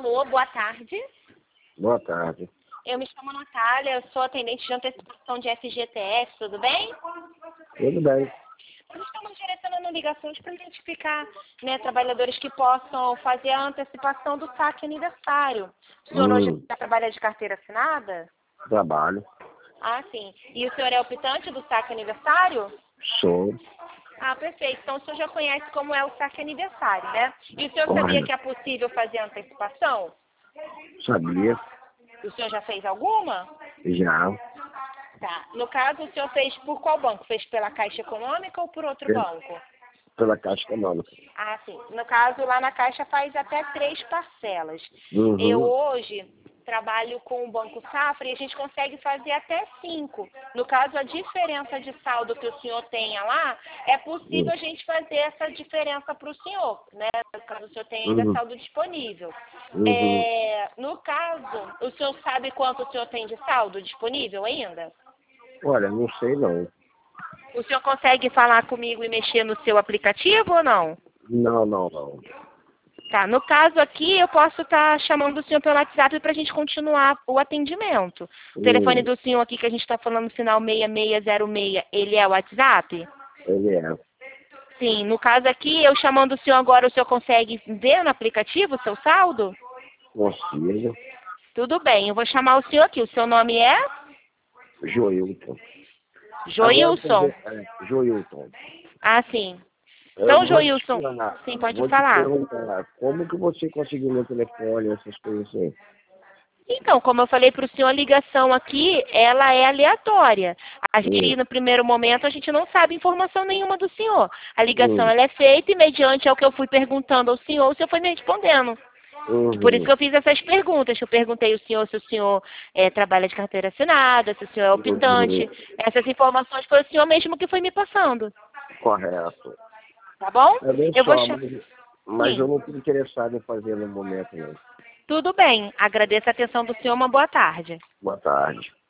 Alô, boa tarde. Boa tarde. Eu me chamo Natália, eu sou atendente de antecipação de FGTS, tudo bem? Tudo bem. Nós estamos direcionando ligações para identificar, trabalhadores que possam fazer a antecipação do saque aniversário. O senhor hoje trabalha de carteira assinada? Trabalho. Ah, sim. E o senhor é optante do saque aniversário? Sou. Ah, perfeito. Então o senhor já conhece como é o saque aniversário, né? E o senhor Correto. sabia que é possível fazer a antecipação? Sabia. O senhor já fez alguma? Já. Tá. No caso, o senhor fez por qual banco? Fez pela Caixa Econômica ou por outro banco? Pela Caixa Econômica. Ah, sim. No caso, lá na Caixa faz até 3 parcelas. Uhum. Eu hoje trabalho com o Banco Safra e a gente consegue fazer até 5. No caso, a diferença de saldo que o senhor tenha lá, é possível a gente fazer essa diferença para o senhor, né? No caso, o senhor tem ainda saldo disponível. No caso, o senhor sabe quanto o senhor tem de saldo disponível ainda? Olha, não sei não. O senhor consegue falar comigo e mexer no seu aplicativo ou não? Não. Tá, no caso aqui, eu posso estar chamando o senhor pelo WhatsApp para a gente continuar o atendimento. O telefone do senhor aqui que a gente está falando, no final 6606, ele é o WhatsApp? Ele é. Sim, no caso aqui, eu chamando o senhor agora, o senhor consegue ver no aplicativo o seu saldo? Consigo. Tudo bem, eu vou chamar o senhor aqui. O seu nome é? Joilton. Joilson. Joilton. Ah, sim. Eu Então, vou te Joilson, explicar. sim, pode Vou te falar. perguntar, como que você conseguiu meu telefone, essas coisas assim? Então, como eu falei para o senhor, a ligação aqui, ela é aleatória. A gente, no primeiro momento, a gente não sabe informação nenhuma do senhor. A ligação, ela é feita e, mediante ao que eu fui perguntando ao senhor, o senhor foi me respondendo. Por isso que eu fiz essas perguntas. Eu perguntei ao senhor se o senhor trabalha de carteira assinada, se o senhor é optante. Essas informações foi o senhor mesmo que foi me passando. Correto. Tá bom? Eu vou mas Sim. eu não estou interessado em fazer no momento, não. Tudo bem. Agradeço a atenção do senhor. Uma boa tarde. Boa tarde.